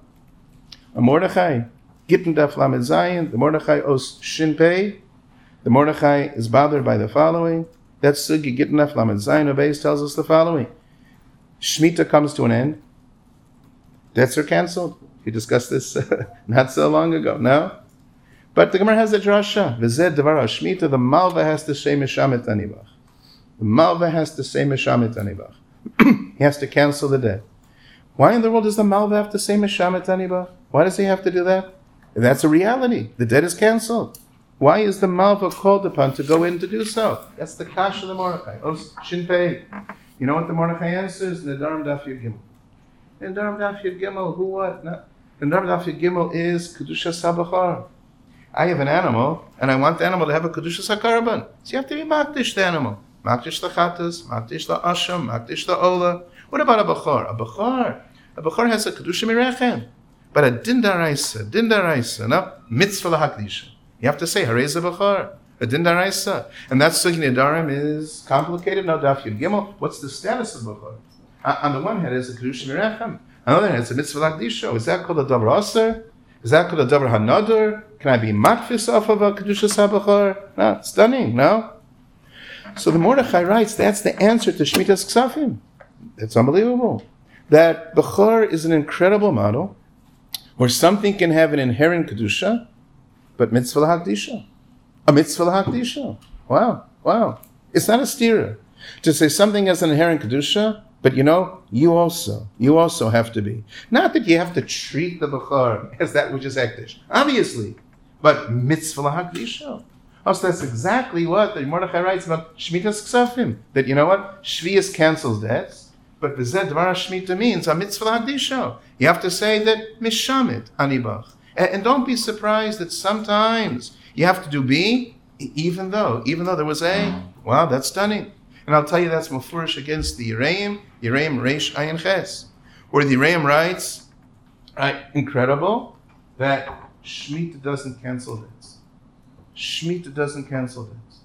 a Mordechai, Gittin Daf Lamed Zayin, the Mordechai Os Shin Pei. The Mordechai is bothered by the following. That Sugi Gittin Daf Lamed Zayin Obeis tells us the following. Shemitah comes to an end. Debts are canceled. We discussed this uh, not so long ago. No? But the Gemara has a drasha. V'zeh devar hashmita, the malva has to say mishamet anibach. The malva has to say mishamet anibach. He has to cancel the debt. Why in the world does the malva have to say mishamet anibach? Why does he have to do that? That's a reality. The debt is canceled. Why is the malva called upon to go in to do so? That's the kash of the Mordechai. Oh, Shinpei. You know what the Mordechai answers? Nedarim Daf Yud Gimel. Nedarim Daf Yud Gimel. Who what? Nedarim Daf Yud Gimel is kedusha sabachar. I have an animal, and I want the animal to have a kedusha sakarban. So you have to be makdish the animal. Makdish the chatas, makdish the asham, makdish the ola. What about a bachar? A bachar. A Bechor has a Kedusha Mirechem. But a Din Daraisa, Din Daraisa, no? Mitzvah LaHakdisha. You have to say, Hareza Bechor. A Din Daraisa. And that Sugi Nedarim is complicated. No, Daf Yud Gimel. What's the status of Bechor? Uh, on the one hand, it's a Kedusha Mirechem. On the other hand, it's a Mitzvah LaHakdisha. Is that called a Davar Aser? Is that called a Davar HaNadar? Can I be matfis off of a Kedusha Sabachar? No, stunning, no? So the Mordechai writes, that's the answer to Shemitas Ksafim. It's unbelievable. That Bechor is an incredible model where something can have an inherent Kedusha, but mitzvah l'hakdisha. A mitzvah l'hakdisha. Wow, wow. It's not a stira. To say something has an inherent Kedusha, but you know, you also, you also have to be. Not that you have to treat the Bechor as that which is Hekdesh. Obviously. But mitzvah l'hakdisha. Also, that's exactly what the Mordechai writes about Shemitas Ksafim. That, you know what? Shvius cancels debts. But B'zeh Dvar Shemitah means a mitzvah l'hakdisha. You have to say that mishamit anibach. And, and don't be surprised that sometimes you have to do B, even though, even though there was A. Wow, that's stunning. And I'll tell you that's mufurish against the Yereim, Yereim Reish Ayin Ches, where the Yereim writes, right, incredible, that Shemitah doesn't cancel debts. Shemitah doesn't cancel debts.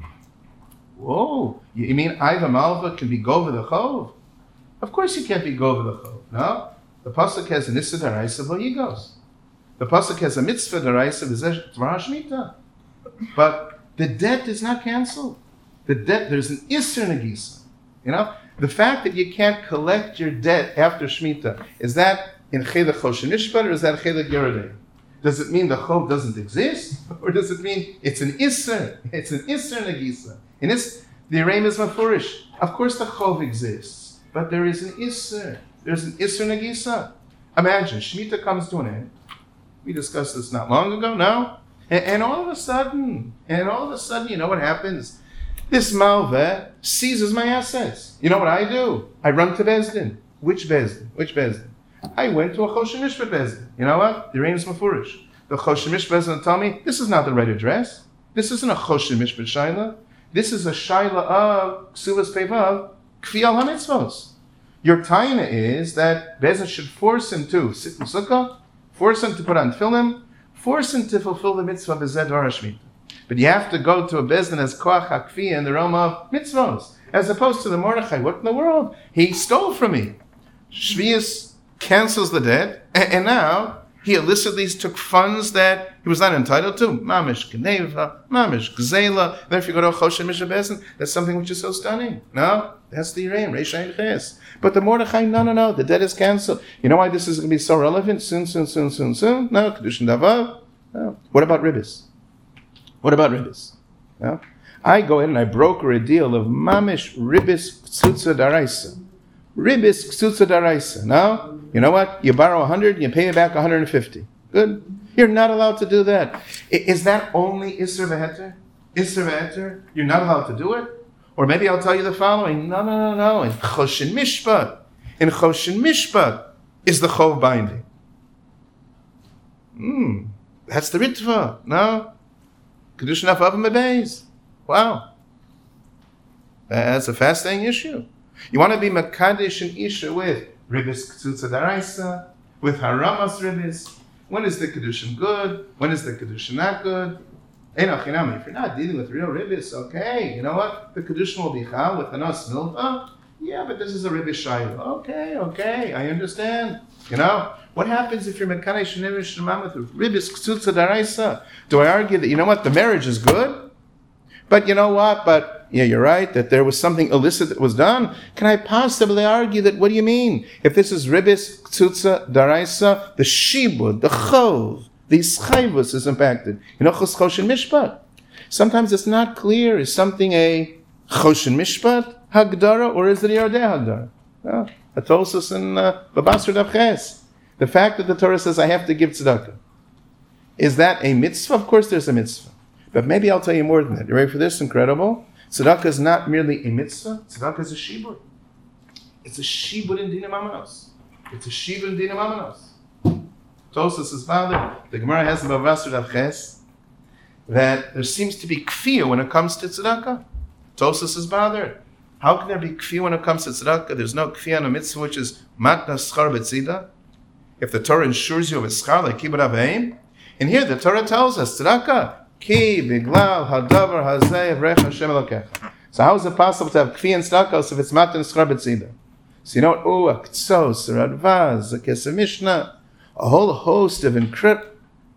Whoa, you mean Iva Malva can be Gova the Chov? Of course you can't be Gova the Chov, no? The Pasuk has an Issa Daraisa V'Yigos. The Pasuk has a Mitzvah Daraisa V'Zeh Dvar Shemitah. But the debt is not canceled. The debt, there's an Isser Nagisa. You know? The fact that you can't collect your debt after Shemitah, is that in Chedek Choshen Mishpat or is that Chedek Yerodei? Does it mean the Chov doesn't exist? Or does it mean it's an Isser? It's an Isser Nagisa. In this, the Yereim is Mafurish. Of course the Chov exists, but there is an Isser. There's an Isser Nagisa. Imagine, Shemitah comes to an end. We discussed this not long ago, no? And, and all of a sudden, and all of a sudden, you know what happens? This Malveh seizes my assets. You know what I do? I run to Bezdin. Which Bezdin? Which Bezdin? I went to a Choshen Mishpat Bezdin. You know what? The Yereim is Mefurish. The Choshen Mishpat Bezdin tell me, this is not the right address. This isn't a Choshen Mishpat Shaila. This is a Shaila of Ksuvas Pevav, Kfi al HaMitzvos. Your taina is that Bezdin should force him to sit in Sukkah, force him to put on Tefillin, force him to fulfill the mitzvah B'zeh Dvar Shemitah. But you have to go to a Bezdin as Koach HaKfi in the realm of mitzvos, as opposed to the Mordechai. What in the world? He stole from me. Shvius cancels the debt, and, and now he illicitly took funds that he was not entitled to. Mamish Geneva, Mamish Gzela. Then if you go to a Choshen Mishpat Bezdin, that's something which is so stunning. No? That's the Yereim, Reish Ayin Ches. But the Mordechai, no, no, no, the debt is canceled. You know why this is going to be so relevant? Soon, soon, soon, soon, soon. No, Kedushin Davav. No. What about Ribbis? What about Ribbis? No? I go in and I broker a deal of Mamish Ribbis Ksutza Daraisa. Ribbis Ksutza Daraisa. No? You know what? You borrow one hundred, you pay me back one hundred fifty. Good. You're not allowed to do that. Is that only Isser V'Heter? Isser V'Heter? You're not allowed to do it? Or maybe I'll tell you the following. No, no, no, no. In Choshen Mishpat, in Choshen Mishpat is the Chov binding. Hmm. That's the Ritva. No? Kedushin Afavim Bebeis. Wow. That's a fascinating issue. You want to be Makadesh and Isha with Ribbis Ksutza Daraisa, with Haramas Ribbis. When is the Kedushin good? When is the Kedushin not good? If you're not dealing with real Ribbis, okay, you know what? The Kedushin will be Chal with Anas Milva. Yeah, but this is a Ribbis Shayla. Okay, okay, I understand. You know? What happens if you're Mekanesh Nimish Shemam with Ribbis Ksutza Daraisa? Do I argue that, you know what, the marriage is good? But you know what, but, yeah, you're right, that there was something illicit that was done? Can I possibly argue that, what do you mean? If this is Ribbis Ksutza Daraisa, the Shibud, the Chov, the Ischayvus is impacted. You know, Choshen Mishpat. Sometimes it's not clear, is something a Choshen Mishpat Hagdara, or is it a Yardei Hagdara? No. Atosus and Babasar Davches. The fact that the Torah says I have to give tzedakah, is that a mitzvah? Of course there's a mitzvah. But maybe I'll tell you more than that. You ready for this? Incredible. Tzedakah is not merely a mitzvah. Tzedakah is a shibud. It's a shibud in Dinah Mamanos. It's a shibud in Dinah Mamanos. Tosas is bothered. The Gemara has in Babasar Davches that there seems to be kfiyah when it comes to tzedakah. Tosas is bothered. How can there be kfiyah when it comes to tzedakah? There's no kfiyah on a mitzvah which is matna schar b'tzida. If the Torah ensures you of a schar like kibbut avayim, and here the Torah tells us tzedakah ki biglal hadavar hazeh vrech Hashem elokecha. So how is it possible to have kfiyah and tzedakah if it's matna schar b'tzida? So you know, oh, a k'tzos, a radvaz, a kesef mishnah, a whole host of encrypt.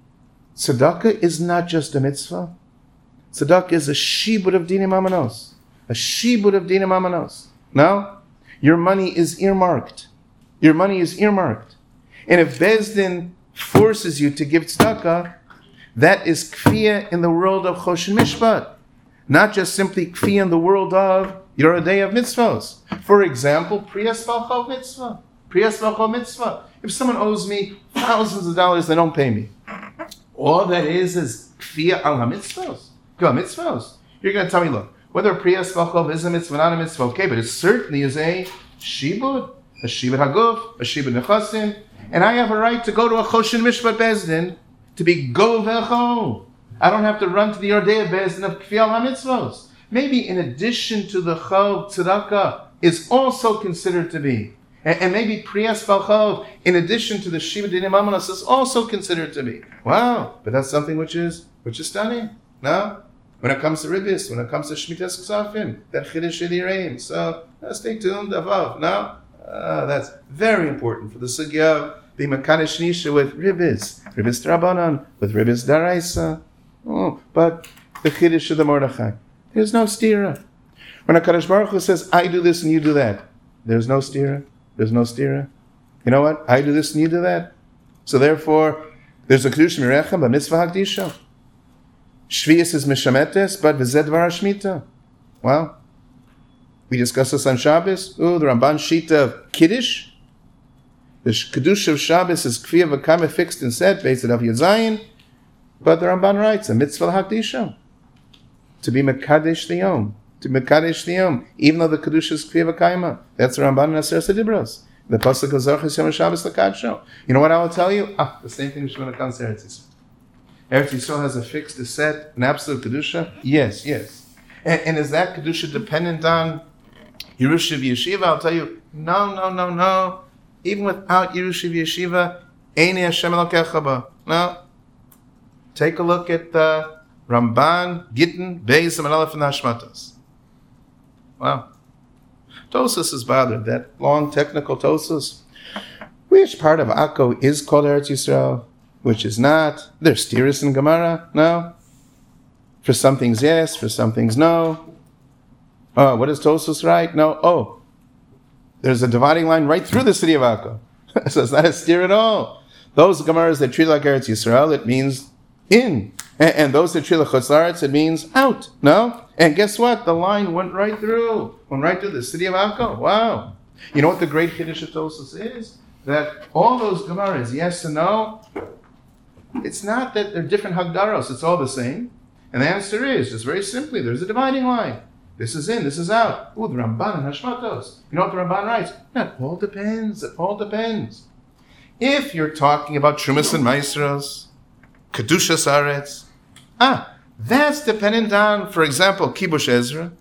Tzedakah is not just a mitzvah. Tzedakah is a shibud of dinim amanos. A shibud of dinim amanos. No? Your money is earmarked. Your money is earmarked. And if Bezdin forces you to give tzedakah, that is kfiyah in the world of choshen mishpat. Not just simply kfiyah in the world of your day of mitzvahs. For example, priyas balchov mitzvah. Priyas balchov mitzvah. If someone owes me thousands of dollars, they don't pay me. All that is is kfiyah al ha-mitzvahs. Mitzvahs. You're going to tell me, look, whether priyas balchov is a mitzvah, not a mitzvah, okay, but it certainly is a shibud, a shibud haguf, a shibud nechasim, and I have a right to go to a choshen mishpat bezdin to be go vecho. I don't have to run to the Yordei bezdin of kfiyah al ha-mitzvahs. Maybe in addition to the chov, tzedakah is also considered to be. And, and maybe priyas balchov, in addition to the shibud dinim amanos, is also considered to be. Wow, but that's something which is which is stunning. No? When it comes to ribbis, when it comes to shmitas ksafim, that chiddush yirayim. So uh, stay tuned above. No? Uh, that's very important for the sugya of being makadosh nisha with ribbis, ribbis drabanan, with ribbis daraisa. Oh, but the chiddush of the Mordechai. There's no stira. When a Kadosh Baruch Hu says, I do this and you do that, there's no stira. There's no stira. You know what? I do this and you do that. So therefore, there's a kedusha mirechem, but mitzvah hakdisha. Shvius is mishametes, but v'zed dvar hashmita. Well, we discussed this on Shabbos. Ooh, the Ramban Shita of Kiddush. The kedusha of Shabbos is kfiyah v'kame fixed and set based on Yazayin. But the Ramban writes a mitzvah hakdisha. To be mekadesh the yom, to be mekadesh the yom, even though the kedusha is kfiyah v'kaima. That's the Ramban in Aseret Dibros. The pasuk of Zarchus Yom Shabbos l'kadsho. You know what I will tell you? Ah, the same thing when it comes to Eretz Yisrael. Eretz Yisrael has a fixed, a set, an absolute kedusha. Yes, yes. And, and is that kedusha dependent on Yerusha v'Yeshiva? I'll tell you, no, no, no, no. Even without Yerusha v'Yeshiva, Eini Hashem Elokecha ba. No. Take a look at the Ramban, Gittin, Beis, and Aleph and Hashmatos. Wow. Tosas is bothered, that long technical Tosas. Which part of Akko is called Eretz Yisrael? Which is not? There's stiris in Gemara? No. For some things yes, for some things no. Oh, what does Tosas write? No. Oh, there's a dividing line right through the city of Akko. So it's not a steer at all. Those Gemaras that treat like Eretz Yisrael, it means in. And, and those that treat like Chutz La'aretz, it means out. No? And guess what? The line went right through. Went right through the city of Akko. Wow. You know what the great Kiddush of Tosas is? That all those Gemaras, yes and no, it's not that they're different Hagdaros. It's all the same. And the answer is, just very simply, there's a dividing line. This is in, this is out. Ooh, the Ramban and Hashmatos. You know what the Ramban writes? It all depends. It all depends. If you're talking about Trumas and Maestros, Kedushas Aretz, ah, that's dependent on, for example, Kibush Ezra.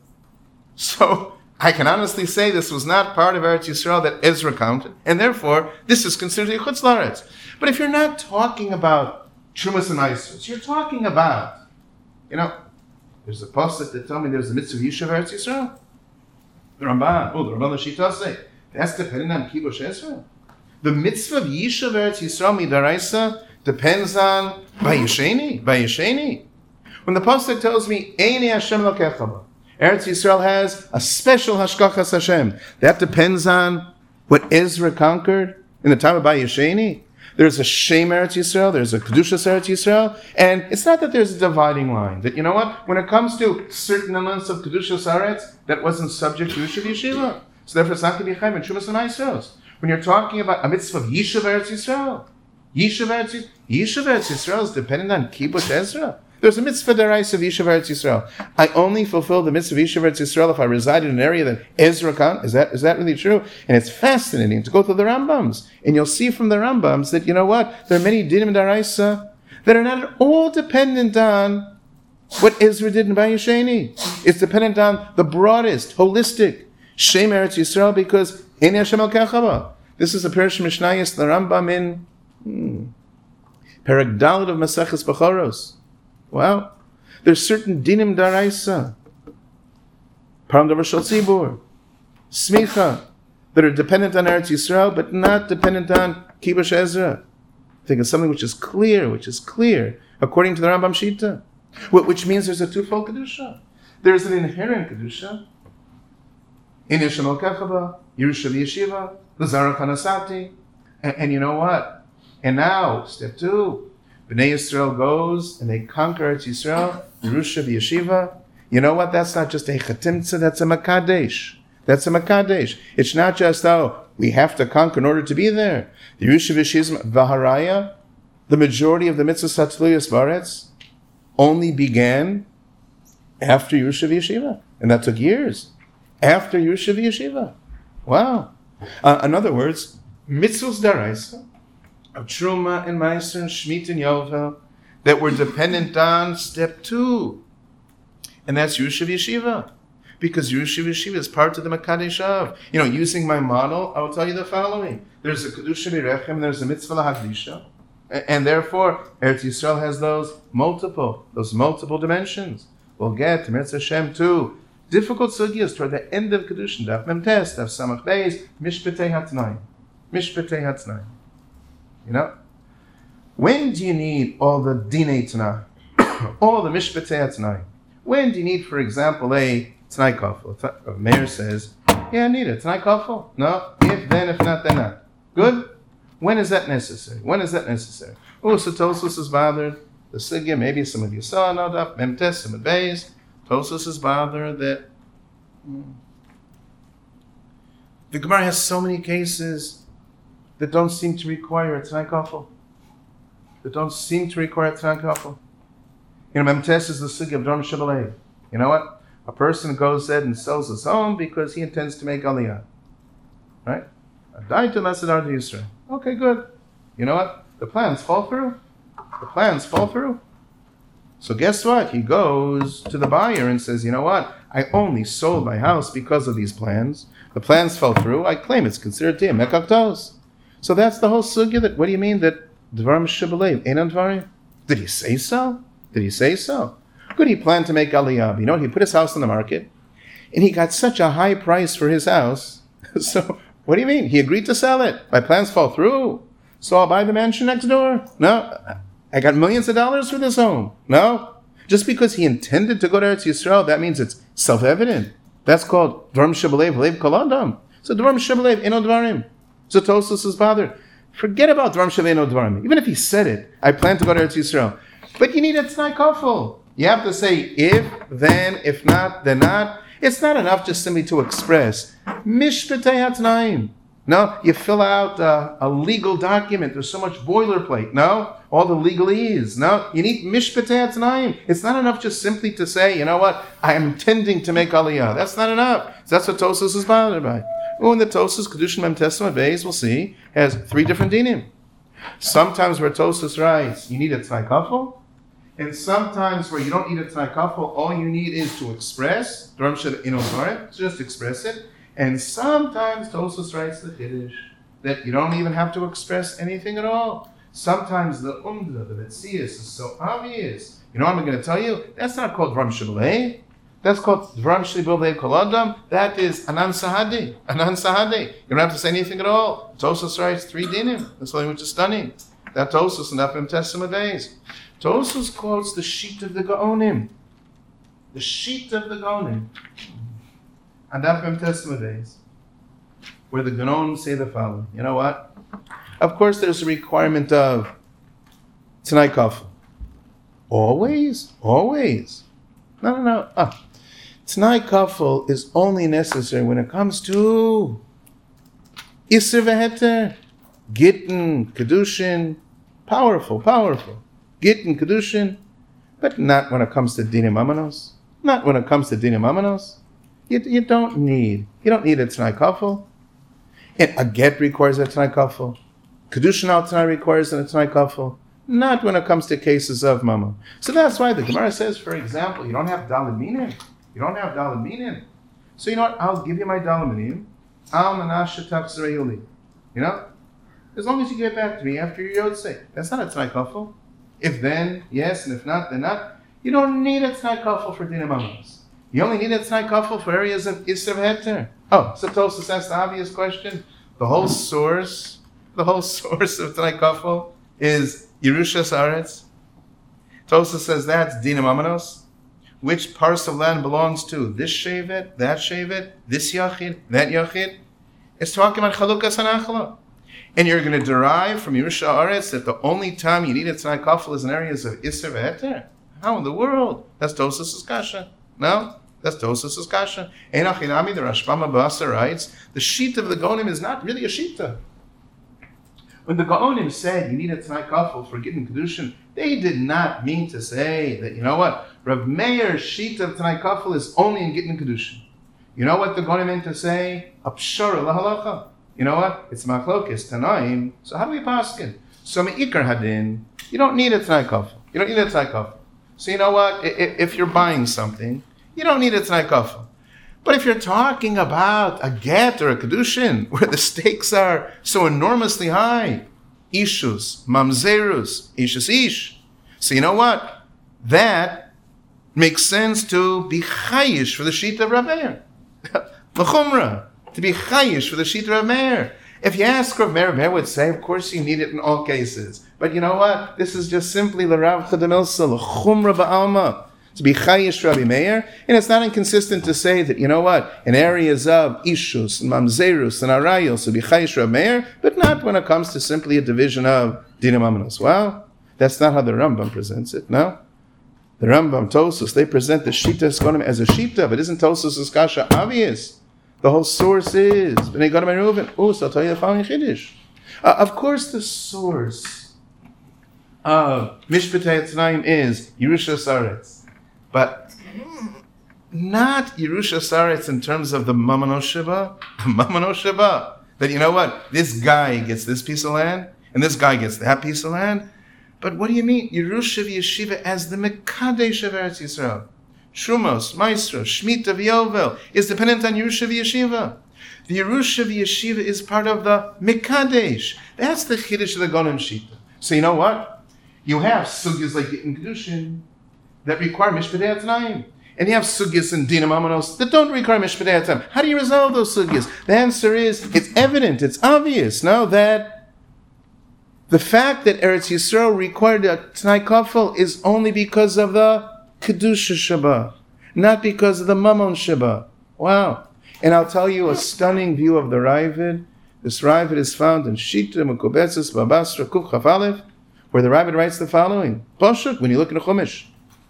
So I can honestly say this was not part of Eretz Yisrael that Ezra counted, and therefore this is considered a Chutz La'aretz. But if you're not talking about Trumas and Maestros, you're talking about, you know, there's a pasuk that tell me there's a mitzvah Yishuv Eretz Yisrael. The Ramban, oh, the Ramban Lashita say that's dependent on Kibush Ezra. The mitzvah of Yishuv Eretz Yisrael midaraisa depends on Bayesheni, Bayesheni. When the pasuk tells me Eini Hashem Elokecha ba, Eretz Yisrael has a special Hashgachas Hashem. That depends on what Ezra conquered in the time of Bayesheni. There's a Shem Eretz Yisrael, there's a Kedushas Eretz Yisrael, and it's not that there's a dividing line. That, you know what, when it comes to certain elements of Kedushas Eretz, that wasn't subject to Yishuv Yeshiva. So therefore it's not going to be Chaim and Trumas and Maestros. When you're talking about a mitzvah of Yishuv Eretz Yisrael, Yishuv Eretz Yisrael, Yishuv Eretz Yisrael is dependent on Kibush Ezra. There's a mitzvah deraisa of Yishuv Eretz Yisrael. I only fulfill the mitzvah of Yishuv Eretz Yisrael if I reside in an area that Ezra can't. Is that is that really true? And it's fascinating to go through the Rambams, and you'll see from the Rambams that, you know what, there are many dinim deraisa that are not at all dependent on what Ezra did in Bayesheni. It's dependent on the broadest, holistic, Shem Eretz Yisrael because Ein Hashem Elkecha ba. This is a Perish Mishnayos, the Rambam in hmm, Perek Daled of Maseches Bechoros. Wow. There's certain dinim daraisa, param davar shel tzibur, smicha, that are dependent on Eretz Yisrael, but not dependent on Kibush Ezra. Think of something which is clear, which is clear, according to the Rambam Shita, which means there's a twofold kedusha. There's an inherent kedusha. In Yishem Elkecha, Yerusha v'Yeshiva, L'Zara Chanasati, and, and you know what? And now, step two, Bnei Yisrael goes and they conquer Eretz Yisrael, Yerusha v'Yeshiva. You know what? That's not just a chatimtza, that's a makadesh. That's a makadesh. It's not just, oh, we have to conquer in order to be there. The Yerusha v'Yeshiva v'haraya, the majority of the mitzvahs hatzluyas baretz, only began after Yerusha v'Yeshiva. And that took years. After Yerusha v'Yeshiva. Wow. Uh, in other words, mitzvahs daraisa, of Truma and Meiser and Shemitah and Yovel, that were dependent on step two. And that's Yerusha v'Yeshiva. Because Yerusha v'Yeshiva is part of the Makadesh of. You know, using my model, I will tell you the following. There's a Kedusha v'Rechem, there's a Mitzvah l'Hakdisha. And therefore, Eretz Yisrael has those multiple, those multiple dimensions. We'll get to Mitzvah Shem too. Difficult sugyas toward the end of Kedushin, Daf Mem Tes, Daf Samach Beis, Mishpetei Hatnai. Mishpetei Hatnai. You know? When do you need all the Dinei Tanai? All the Mishpetei Hatnai? When do you need, for example, a Tanai Kafel? Meir says, yeah, I need a Tanai Kafel. No? If, then, if not, then not. Good? When is that necessary? When is that necessary? Oh, so Tosus is bothered. The Sugya, maybe some of you saw, no Daf Mem Tes, some of Beis. Tosus is bothered that hmm, the Gemara has so many cases that don't seem to require a Tanai Kafel. That don't seem to require a Tanai Kafel. You know, Memtes is the Sugya of Dharm Shabbalei. You know what? A person goes ahead and sells his home because he intends to make Aliyah. Right? Adai to Lesadar to Yisrael. Okay, good. You know what? The plans fall through. The plans fall through. So guess what? He goes to the buyer and says, you know what? I only sold my house because of these plans. The plans fell through. I claim it's considered to be a mekaktos. So that's the whole sugya. That what do you mean that dvarim shibalev einan dvarim? Did he say so? Did he say so? Good. He planned to make aliyah. You know, he put his house on the market, and he got such a high price for his house. So what do you mean? He agreed to sell it. My plans fall through. So I'll buy the mansion next door. No. I got millions of dollars for this home. No? Just because he intended to go to Eretz Yisrael, that means it's self-evident. That's called Dvarim Shebelev Lev Kol Adam. So Dvarim Shebelev Eno Dvarim. So Tosus is bothered. Forget about Dvarim Shebelev Eno Dvarim. Even if he said it, I plan to go to Eretz Yisrael. But you need a T'nai Kafel. You have to say if, then, if not, then not. It's not enough just simply to express Mishpetei HaTnaim. No, you fill out uh, a legal document. There's so much boilerplate. No, all the legalese. No, you need mishpetei hatnaim. It's not enough just simply to say, you know what, I am intending to make aliyah. That's not enough. That's what Tosus is bothered by. Oh, in the Tosus, Kedushin Mem Tesma Beis, we'll see, has three different dinim. Sometimes where Tosus writes, you need a T'nai Kafel. And sometimes where you don't need a T'nai Kafel, all you need is to express, just express it. And sometimes Tosus writes the Kiddush that you don't even have to express anything at all. Sometimes the Umda, the Metzias, is so obvious. You know what I'm going to tell you? That's not called Dvarim Shebelev. That's called Dvarim Shebelev Kol Adam. That is Anan Sahadi. Anan Sahadi. You don't have to say anything at all. Tosus writes three dinim. That's something which is stunning. That Tosus and Daf Testament days. Tosus quotes the sheet of the Gaonim. The sheet of the Gaonim. And Daf Testament days, where the Gaon say the following. You know what? Of course, there's a requirement of T'nai Kafel. Always, always. No, no, no. Ah. T'nai Kafel is only necessary when it comes to Isser v'Heter, Gittin, Kedushin, powerful, powerful. Gittin, Kedushin, but not when it comes to Dinim Amanos. Not when it comes to Dinim Amanos. You, you don't need, you don't need a T'nai Kafel. And a get requires a T'nai Kafel. Kedushin al T'nai requires a T'nai Kafel. Not when it comes to cases of Mama. So that's why the Gemara says, for example, you don't have Daled Minin. You don't have Daled Minin. So you know what? I'll give you my dalmanim. Al manashe tachzerayuli. You know? As long as you get back to me after your yotzei. That's not a t'nai kafel. If then, yes, and if not, then not. You don't need a t'nai kafel for dinam amos. You only need a t'nai kafel for areas of Isser Heter. Oh, so Tosfos asked the obvious question. The whole source, the whole source of t'nai kafel is Yerushas Aretz. Tosfos says that's dinam amos. Which parcel of land belongs to this shevet, that shevet, this yachid, that yachid? It's talking about chalukas hanachla. And you're going to derive from Yerusha Aretz that the only time you need a t'nai kafel is in areas of Isser v'Heter? How in the world? That's Tosfos' kasha. No? That's Tosfos' kasha. Ein achinami, the Rashbam Abasa writes, the shita of the Gaonim is not really a shita. When the Gaonim said you need a t'nai kafel for Gittin Kedushin, they did not mean to say that, you know what, Rav Meir's shita of t'nai kafel is only in Gittin Kedushin. You know what the Gaonim meant to say? A pshara lahalacha. You know what? It's machlokes tanaim. So how do we paskin? So me'ikar hadin, you don't need a t'nai kafel. You don't need a t'nai kafel. So you know what? If you're buying something, you don't need a t'nai kafel. But if you're talking about a get or a kedushin, where the stakes are so enormously high, ishus, mamzerus, ishus ish. So you know what? That makes sense to be chayish for the shita of Rav Meir. L'chumra. To be chayish for the shita of Rav Meir. If you ask Rav Meir, Rav Meir would say, of course you need it in all cases. But you know what? This is just simply l'Rav Chadamilsa, l'chumra ba'alma. To be chayish Rabbi Meir. And it's not inconsistent to say that, you know what? In areas of ishus and mamzerus and arayos, to be chayish Rabbi Meir, but not when it comes to simply a division of dinam amanos. Well, that's not how the Rambam presents it, no? The Rambam, Tosfos, they present the shita eskonim as a shita, but isn't Tosfos' kasha obvious? The whole source is Bnei Gad and Reuven. Oh, so I'll tell you the following chiddush. Uh, of course, the source of Mishpatei Tznaim is Yerushas Aretz, but not Yerushas Aretz in terms of the Mamano Sheba. The Mamano Sheba. That you know what? This guy gets this piece of land, and this guy gets that piece of land. But what do you mean? Yerusha v'Yeshiva as the Mekadesh of Eretz Yisrael. Shumos, Maestro, Shemitah v'Yovel is dependent on Yerusha v'Yeshiva. The Yerusha v'Yeshiva is part of the Mekadesh. That's the Chiddush of the Gaonim Shita. So you know what? You have sugyas like Gittin Kedushin that require Mishpatei Tznaim. And you have sugyas and dinam amanos that don't require Mishpatei Tznaim. How do you resolve those sugyas? The answer is, it's evident, it's obvious, no, that the fact that Eretz Yisrael required a T'nai Kafel is only because of the Kedusha Sheba, not because of the Mammon Sheba. Wow. And I'll tell you a stunning view of the Ravid. This Ravid is found in Shita Mekubetzes Babasra Kuf Chaf Aleph, where the Ravid writes the following. Pashut, when you look in the Chumash.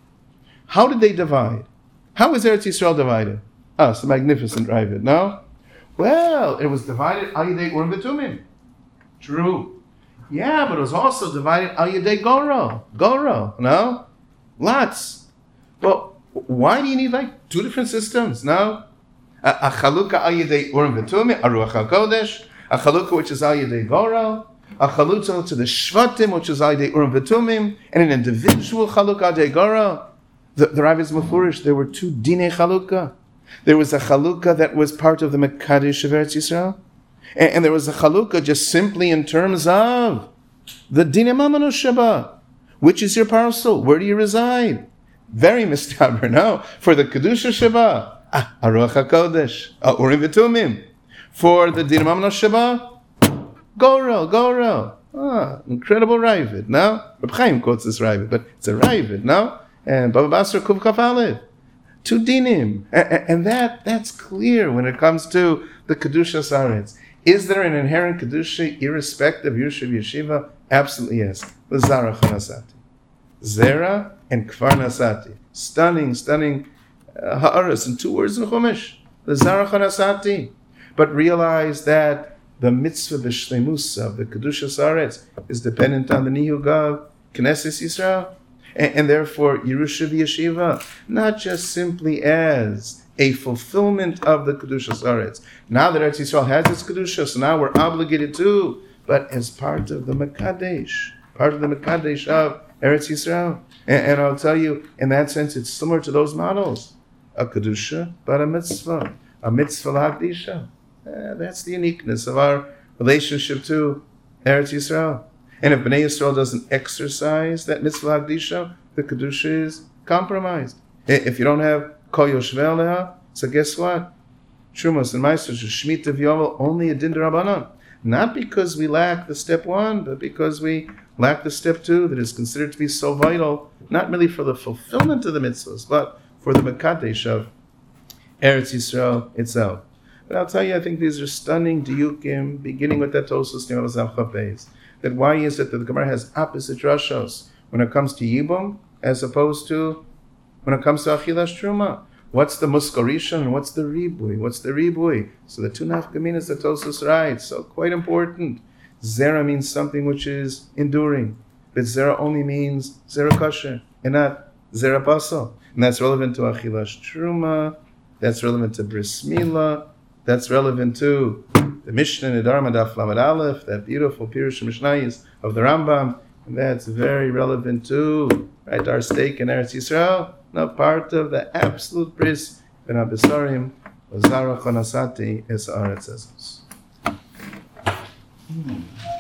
How did they divide? How was Eretz Yisrael divided? Ah, it's a magnificent Ravid, no? Well, it was divided Al Yedei Urim V'Tumim. True. Yeah, but it was also divided Al Yedei Goro. Goro, no? Lots. Well, why do you need like two different systems? No? A chalukah Al Yedei Urim V'Tumim, a Ruach HaKodesh, a chalukah which is Al Yedei Goro, a chalukah to the Shvatim, which is Al Yedei Urim V'Tumim, and an individual chalukah Al Yedei Goro. The, the Rav is mafurish. There were two dinei chalukah. There was a chalukah that was part of the Mekadesh of Eretz Yisrael, and, and there was a chalukah just simply in terms of the dinei mamano sheba. Which is your parcel? Where do you reside? Very mistaber, no? For the Kedusha Sheba, ah, Aruach HaKodesh, ah, Urim V'Tumim. For the dinei mamano sheba, Goro, Goro. Ah, incredible Ravid, no? Reb Chaim quotes this Ravid, but it's a Ravid, no? And Baba Basra Kuv Kaf Aleph. Two dinim. And that that's clear when it comes to the Kedusha Saretz. Is there an inherent Kedusha irrespective of Yerusha Yeshiva? Absolutely yes. The Zara Chanasati. Zera and Kfar Nasati. Stunning, stunning uh, ha'aras in two words in Chumash. The Zara Chanasati. But realize that the mitzvah b'shleimusa of the Kedusha Saretz is dependent on the Nihug of Knesset Yisrael. And, and therefore, Yerusha v'Yeshiva, not just simply as a fulfillment of the Kedusha Saretz. Now that Eretz Yisrael has its Kedusha, so now we're obligated to, but as part of the Mekadesh, part of the Mekadesh of Eretz Yisrael. And, and I'll tell you, in that sense, it's similar to those models. A Kedusha, but a mitzvah. a mitzvah l'hakdisha. Uh, that's the uniqueness of our relationship to Eretz Yisrael. And if Bnei Yisrael doesn't exercise that mitzvah l'hakdisha, the kedusha is compromised. If you don't have kol yoshvei aleha, so guess what? Trumas and Maasros, Shemitah v'Yovel, only a din d'Rabbanan. Not because we lack the step one, but because we lack the step two that is considered to be so vital, not merely for the fulfillment of the mitzvahs, but for the mekadesh of Eretz Yisrael itself. But I'll tell you, I think these are stunning diyukim, beginning with that Tosfos Nimal Zav Chafez. That why is it that the Gemara has opposite rashos when it comes to Yibum, as opposed to when it comes to Achilas Truma? What's the Muskarishan and what's the Ribui? What's the Ribui? So the two nafkaminas that Tosfos writes, so quite important. Zera means something which is enduring, but Zera only means Zera Kasher and not Zera Basal. And that's relevant to Achilas Truma, that's relevant to Bris Milah, that's relevant to the Mishnah Nidar Madaf Lamed Aleph, that beautiful Pirush Mishnayis of the Rambam, and that's very relevant to right, our stake in Eretz Yisrael, not part of the absolute bris ben abesarim Lazara Chonasati es Aretz Ezos.